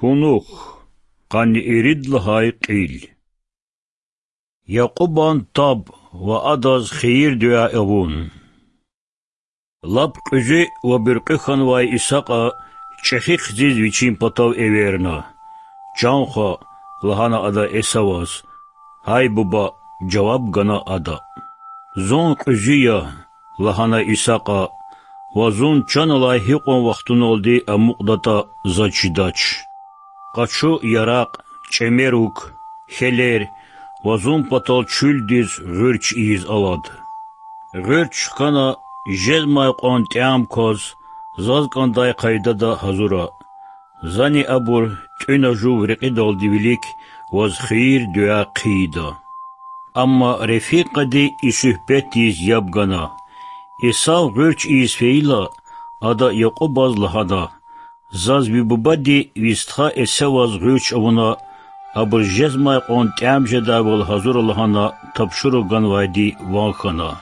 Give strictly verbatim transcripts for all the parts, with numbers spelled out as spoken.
هنوخ قن إريد لهاي قيل يقوبان طاب وأداز خير دعاء أبون لب قجي وبرقخان واي إساقا چخيق زيز ويچين پتاو ايويرنا جانخا لهانا أدا إساواز هاي بابا جواب غنا أدا زون قجيا لهانا إساقا وزون چانلاي هيقون وقتون oldi أمقدتا زاچداچ قچو يراق چميروك خلير وزون پتال چول ديز غرچ إيز ألاد غرچ خانا جزماي قون تيام كوز زاز قانداي قايدا دا حضورا زاني أبور تينا جو رقيد oldi بليك وز خير دعا قيدا أما رفيق دي إسوهبت ديز يابغانا إساو غرچ إيز فيلا أدا يقوباز لهادا زاز ببابدي ويستخا إساواز غرچ أبونا أبر جزماي قون تيام جدا والحضور لهانا تبشرو غنوايدي وانخانا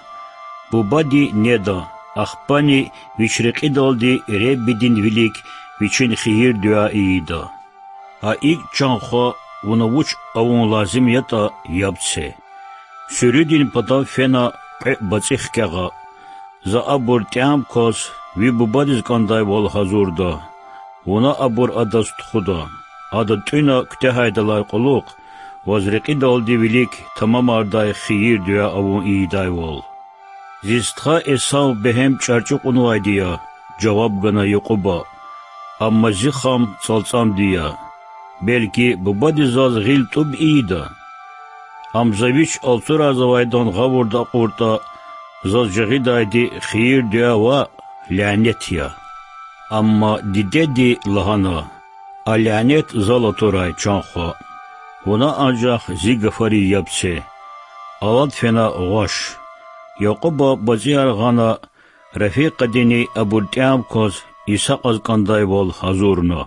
ببادي نيدا أخباني ويشرق إدالدي ريب بدين وليك ويشين خير دعائيدا هايك چانخوا ونوچ أون لازم يتا يابتسي سرودين پتا فينا بچخ كغا زا أبور تيام كوز وي بباديز قانداي والحضور دا ونا أبور أداز تخدا أدا تينا كتهاي دلاي قلوق وزرق إدالدي وليك تمام أرداي خير دعا أون إيداي وال زيستخا إساو بهم چارچوق انواي ديا جواب غنا يقوبا أما زيخام صلصام ديا بلكي ببادي زاز غيل طب إيدا أم زويش ألتورا زوايدان غاور دا قورتا زاز جغيدا دي خير ديا و لعنتيا أما دي دي دي لهانا اللعنت زالتوراي چانخوا ونا أنجاخ زي غفاري يبسي ألاد فينا غاش يقوبا بزيار غانا رفيق ديني أبو التيام كوز إساقز قانداي وال حضورنا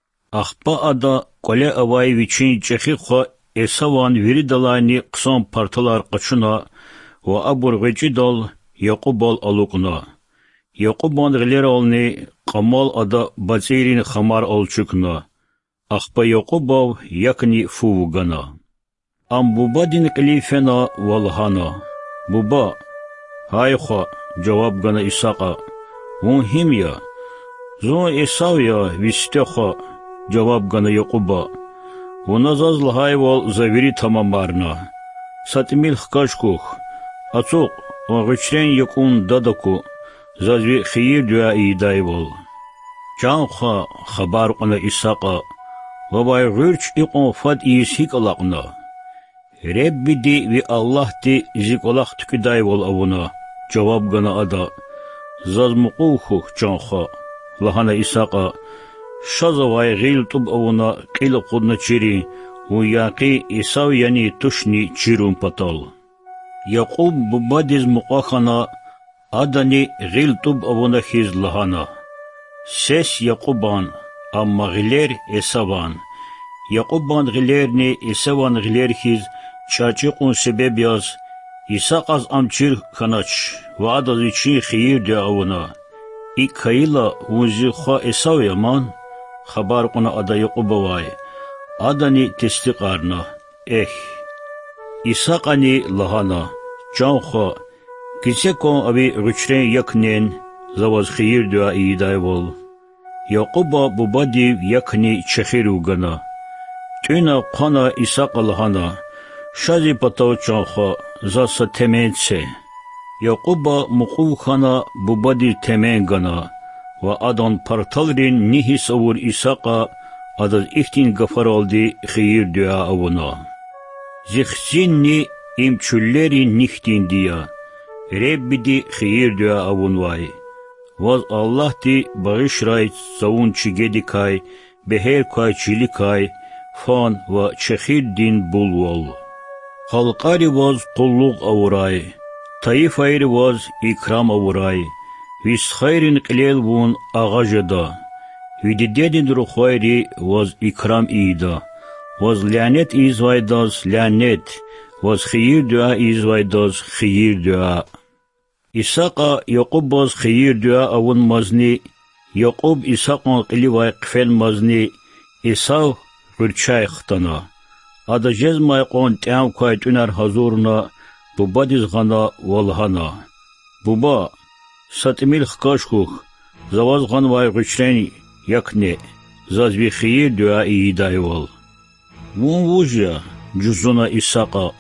أخبا أدا قولي أواي ويچين چخيخوا إساوان ويريدالاني قسام پارتلار قچنا و أبو الغيچيدال يقوبال ألوقنا يقوبان غليرالني قمال أدا بزيرين خمار ألچكنا أخبا يقوباو يكني فوغنا أم بوبادين قليفنا والهانا بوبا هاي خوا جواب غنا إساقا وون هميا زون إساويا ويستخوا جواب غنا يقوبا ونزاز لهاي وال زاويري تمامارنا ساتميل خكاشكوخ أتوق وغشرين يكون دادكو زازوي خير دعائي دايوال جان خوا خبار قنا إساقا وباي غيرش إقون فاد إيسيك ألاقنا ربي دي وي الله دي زيك ألاق تكدايوال أونا جواب غنا أدا زاز مقوخو جانخا لهانا إساقا شازواي غيل طب أونا قيل قدنا چيري وياقي إساو يعني تشني چيرون پتال يقوب ببادز مقاخنا أداني غيل طب أونا خيز لهانا سيس يقوبان أما غلير إساوان يقوبان غليرني إساوان غلير خيز چاچقون سبب ياز إساق از امچير خناچ وعد از چي خير دعونا إيك خيلا ونزي خوا إساو يمان خبار قنا أدا يقوبواي أداني تستقارنا إخ إساقاني لهانا جان خوا كيسيكون أبي رچرين يكنين زواز خير دعائي دايوال يقوبا ببادي يكني چخيرو غنا تينا قنا إساق لهانا شازي پتاو چانخوا زاسا تمين سي يقوبا مقو خانا ببادي تمين غنا و ادان پرتالرين نيهس اور إساقا اداز اختين غفرال دي خير دعا اونا زخزين ني ام چولري نيختين ديا رب دي خير دعا اونواي واز الله دي باغش راي زون چگدي كاي بهر كاي چيلي كاي فان و چخير دين بولوال خلقاري واز قلوق اوراي طيفاير واز إكرام اوراي ويس خيرين قليل وون اغاجدا ويددين روخويري واز إكرام إيدا واز لعنت إيزوايداز لعنت واز خير دعا إيزوايداز خير دعا إساقا يقوب باز خير دعا أون مزني يقوب إساقا قلي واي قفل مزني Исав гурчайхтана. Ада жез майқон тям кайт унар хазурна бубадиз гана волхана. Буба сатмил хкашхух заваз ган вай гучрени якне зазві хір дуа і дайвол. Вон вужя джузуна Исақа.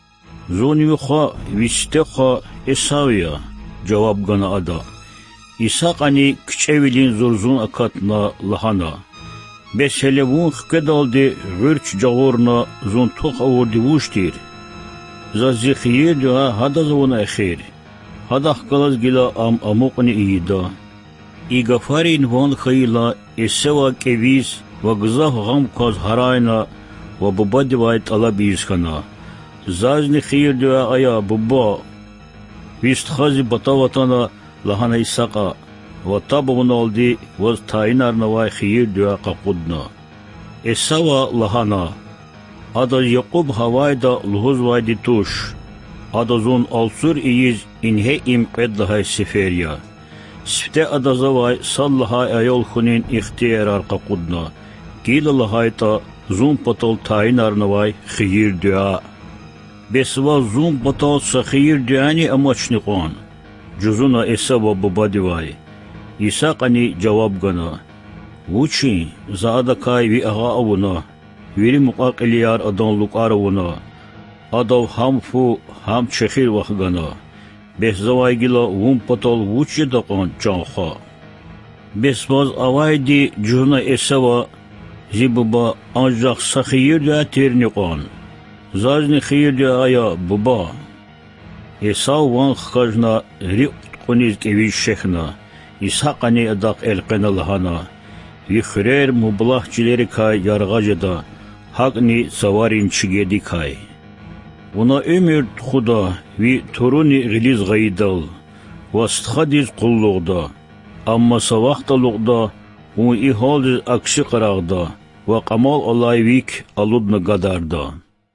Зонюха вистеха Исавия жаваб гана ада. Исақани кчевилин зурзун акатна лахана. Бесhele вон хкедалди гурч жагорна зон тух аворди вуштир. Зазві хір дуа хада завона ехир. Хада хкалаз гила ам амуқни ида. И гафарин вон хайла Исева кевиз вагзах гам каз харайна ва бубадивай талабизхана. Зазни хир дуа ая буба. Вистхази батаватана лахана Исақа. ва табуналди ваз тайнарнавай хир дуа қақудна. Исава лахана. Ада Яқуб хавайда лхузвайди туш. Ада зон алсур ииз инхе им қедлахай сиферия. Сфте адазавай саллахай айол хунин ихтиярар қақудна. Гила лахайта зун патал тайнарнавай хир дуа. Бесва зун патал са хир дуани амачниқан. Джузуна Исава бубадивай. Исақани жаваб гана. Вучи заадакай ви ага авуна. Вири муқақилияр адан лукаравуна. Адав хамфу хам чехир вахгана. Бесзавай гила вун патал вучи дакан чанха. Бесваз авайди джузуна Исава зибуба анжақ сахир дуа терниқан. Зазни хир дуа ая буба. Исав ван хкажна риқт қуниз кевиш шехна. Исақани адақ элқена лахана. Вихрер мублахчилери кай ярғажада. Хақни саварин чигеди кай. Уна өмір худа ви туруни ғилиз ғайдал. Вастхадиз құллуғда. Амма савақталуғда у ихалдиз акши қарағда. Ва қамал алай вик алудна гадарда.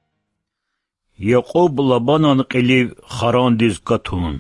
Яқуб лабанан қилив харандиз катун.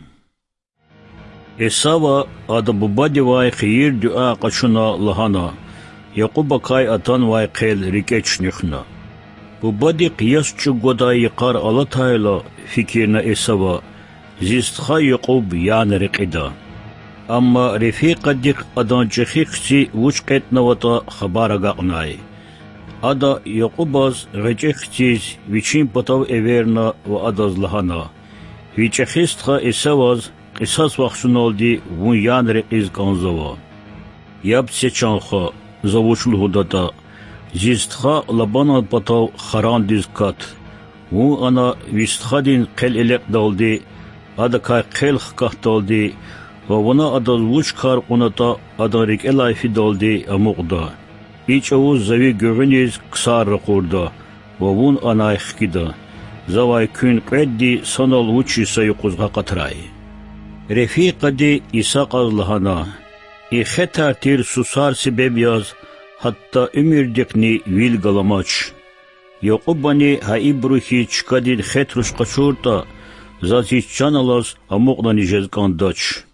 Исава ада бубадивай хир дуа қачуна лахана. Яқуба кай атан вай қел рикечнихна. Бубади қияс чугода яқар алатайла фикирна Исава. Зистха Яқуб ян рикида. Амма рифиқадик адан чехикси вучқетнавата хабара гақнай. Ада Яқубаз ғечехтиз вичин патав эверна ва адаз лахана. Вичехистха Исаваз қисас вахшуналди вун ян рикиз канзава. Яб сечанха завучул худата. Зистха лабанан патав харандиз кат. Вун ана вистхадин қел элек далди. Ада кай қел хках далди. Ва вуна адаз вуч кар қуната ада рик элайфи далди амуқда. Ич ауз зави гöveniz ксар рақурда. Ва вун ана ихкида. Завай күн қедди санал вучи сайуқузға қатрай. Рефиқади Исақаз лахана. İxe tartir susar sebeb yaz, hatta ümirdekni vil galamaç. Yaqubani ha ibruhi çkadil xetruş qaçurta, zaziç çanalas amuqdani jezkandaç.